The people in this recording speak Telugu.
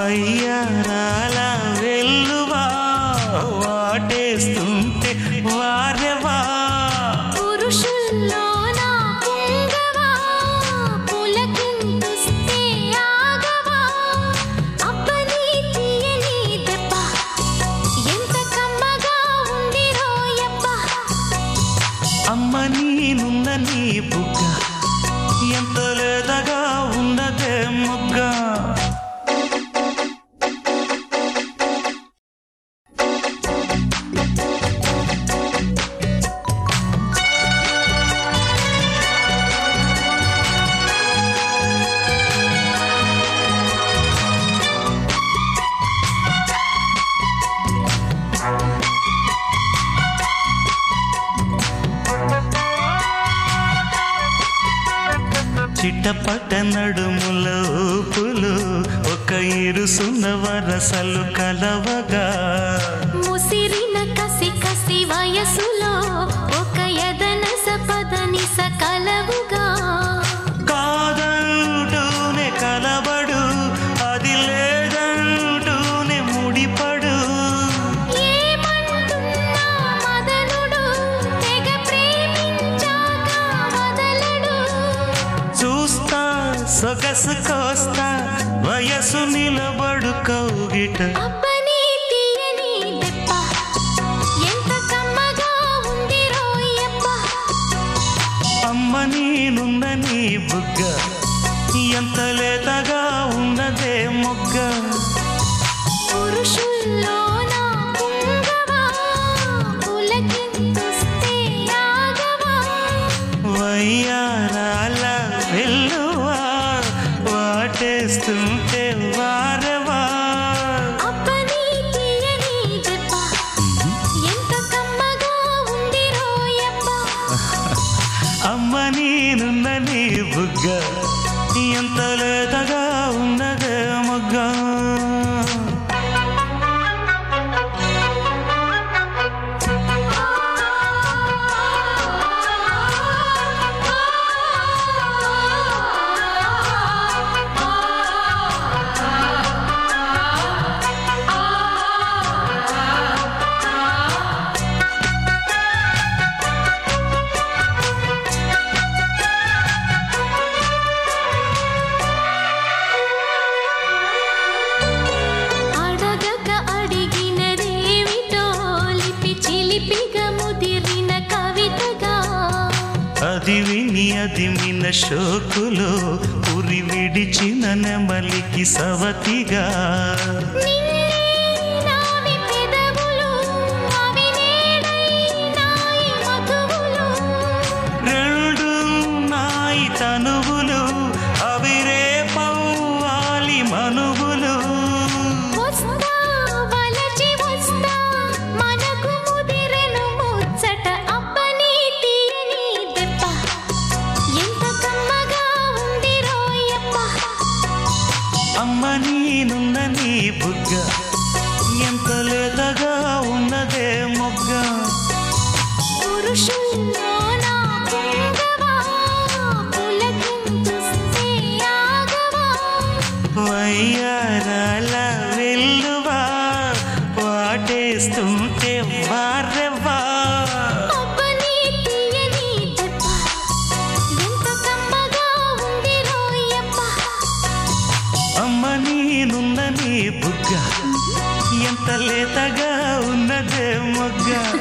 వయ్యారాల వెల్లువా వాటేస్తుంటే వారెవా పురుషుల్లోన పొంగవా పులకింతుస్తే ఆగవా అబ్బని తీయని దెబ్బ ఎంత కమ్మగా ఉంది రోయప్ప అమ్మ నీనున్న నీ బుగ్గ ఎంత లేదగా ఉన్నదే మొగ్గ చిట్టపట్ట నడుముల ఊపులు ఒక ఇరుసున్న వరసలు కలవగా ముసిరిన కసి కసి వయసులో ఒక యదనస పదనిస కలవుగా కాదంటూనే కలబడు అది లేదంటూనే ముడిపడు ఏమంటున్నా మదనుడు తెగ ప్రేమించాక వదలడు చూస్తా సొగసు కోస్తా వయసు నిలబడు కౌగిట అబ్బని తీయని దెబ్బ ఎంత కమ్మగా ఉంది రోయప్ప అమ్మ నీనున్న నీ బుగ్గ ఎంత లేతగా ఉన్నదే మొగ్గ పురుషుల్లోన పొంగవా పులకింతుస్తే ఆగవా వయ్యారాల వెల్లువా వాటేస్తుంటే వారెవా అబ్బని తీయని దెబ్బ ఎంత కమ్మగా ఉంది రోయప్ప అమ్మ నీనున్న నీ బుగ్గ ఎంత లేతగా ఉన్నదే మొగ్గ అడగక అడిగినదేమిటో లిపి చిలిపిగా ముదిరిన కవితగా అది విని అది మిన షోకులో ఉరి విడిచిన నెమలికి సవతిగా నిన్నే నావి పెదవులు అవి నేడైనాయి మధువులు రెండు నాయి తనువులు అవి రేపవ్వాలి మనువులు వస్తా వలచి వస్తా మనకు ముదిరెను ముచ్చట అబ్బని తీయని దెబ్బ ఎంత కమ్మగా ఉంది రోయప్ప అమ్మ నీనున్న నీ బుగ్గ ఎంత లేతగా ఉన్నదే మొగ్గ పురుషుల్లోన పొంగవా పులకింతుస్తే ఆగవా వయ్యారాల వెల్లువా వాటేస్తుంటే వారెవా అబ్బని తీయని దెబ్బ ఎంత కమ్మగా ఉంది రోయప్ప అమ్మ నీనున్న నీ బుగ్గ ఎంత లేతగా ఉన్నదే మొగ్గ